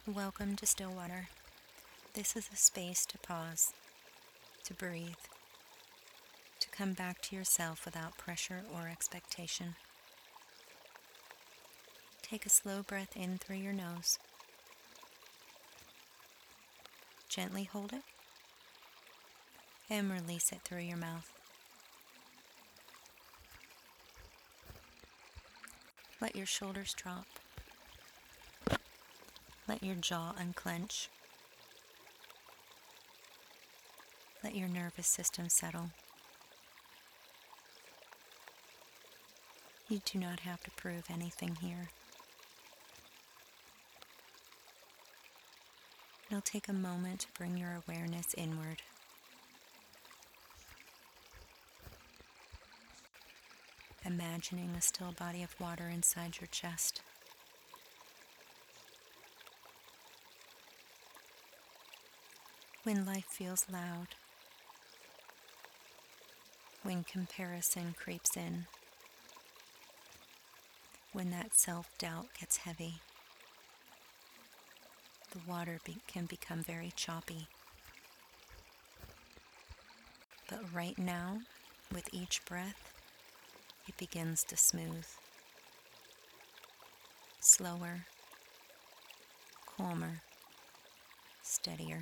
Welcome to Stillwater. This is a space to pause, to breathe, to come back to yourself without pressure or expectation. Take a slow breath in through your nose. Gently hold it and release it through your mouth. Let your shoulders drop. Let your jaw unclench. Let your nervous system settle. You do not have to prove anything here. Now take a moment to bring your awareness inward. Imagining a still body of water inside your chest. When life feels loud, when comparison creeps in, when that self-doubt gets heavy, the water can become very choppy. But right now, with each breath, it begins to smooth. Slower, calmer, steadier.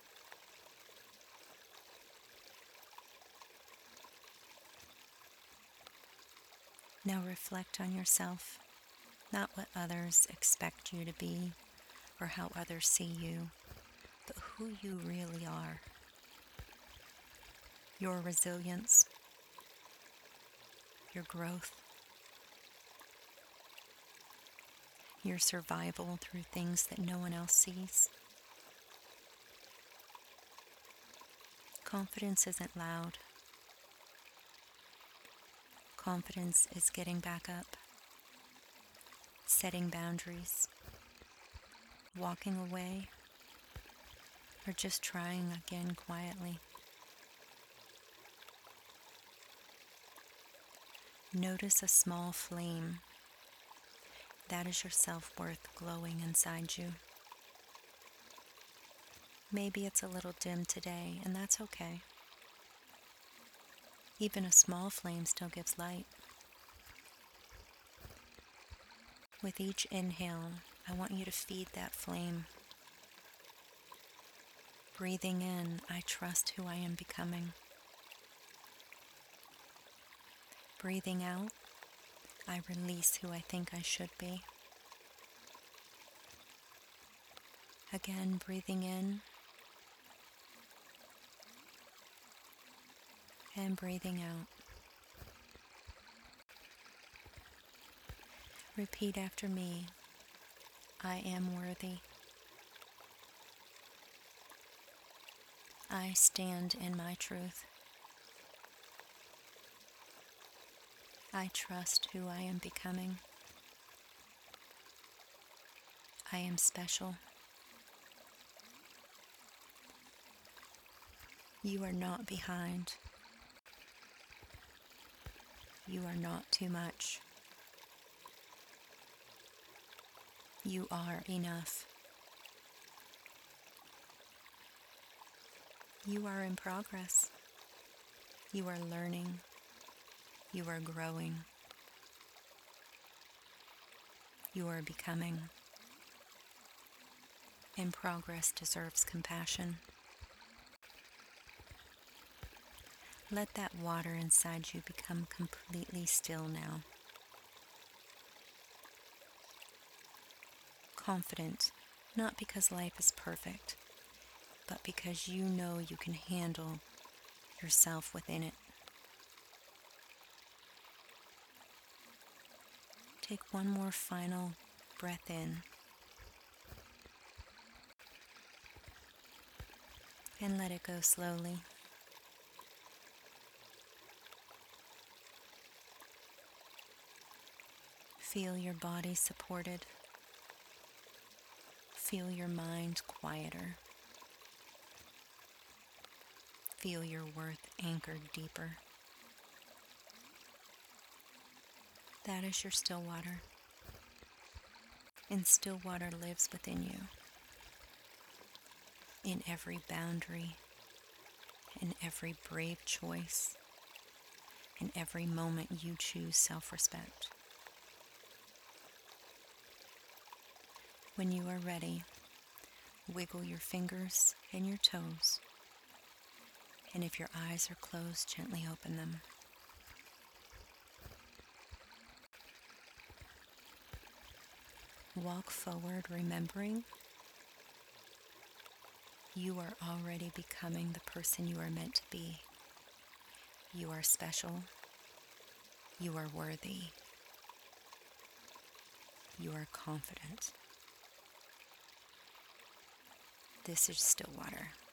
Now reflect on yourself, not what others expect you to be or how others see you, but who you really are. Your resilience, your growth, your survival through things that no one else sees. Confidence isn't loud. Confidence is getting back up, setting boundaries, walking away, or just trying again quietly. Notice a small flame. That is your self-worth glowing inside you. Maybe it's a little dim today, and that's okay. Even a small flame still gives light. With each inhale, I want you to feed that flame. Breathing in, I trust who I am becoming. Breathing out, I release who I think I should be. Again, breathing in and breathing out. Repeat after me. I am worthy. I stand in my truth. I trust who I am becoming. I am special. You are not behind. You are not too much. You are enough. You are in progress. You are learning. You are growing. You are becoming. And progress deserves compassion. Let that water inside you become completely still now. Confident, not because life is perfect, but because you know you can handle yourself within it. Take one more final breath in and let it go slowly. Feel your body supported. Feel your mind quieter. Feel your worth anchored deeper. That is your Stillwater. And Stillwater lives within you. in every boundary, in every brave choice, in every moment you choose self-respect. When you are ready, wiggle your fingers and your toes, and if your eyes are closed, gently open them. Walk forward, remembering you are already becoming the person you are meant to be. You are special. You are worthy. You are confident. This is Stillwater.